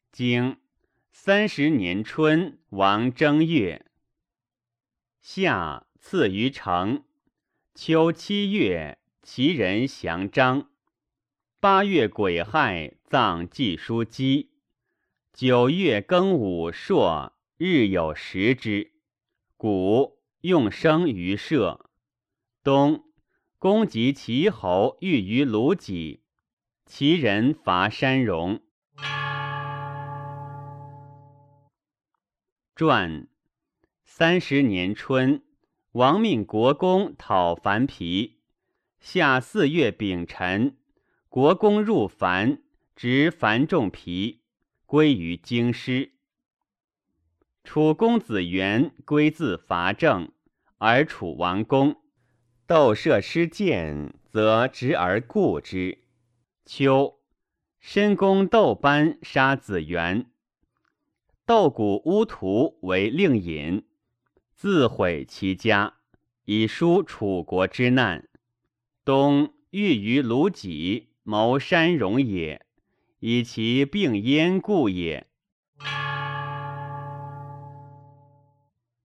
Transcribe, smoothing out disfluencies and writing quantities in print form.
经30年春，王正月。夏赐于成。秋7月，齐人降张。8月癸亥，葬季叔基。9月庚午朔，日有食之。谷用生于社。冬，公及齐侯遇于鲁己，齐人伐山戎。传30年春，王命国公讨樊皮。夏4月丙辰，国公入樊，执樊仲皮，归于京师。楚公子元归自伐郑，而楚王公。窦射失剑，则执而固之。秋，申公窦班杀子元。窦谷乌图为令尹，自毁其家，以纾楚国之难。冬，遇于鲁己，谋山戎也，以其并焉故也。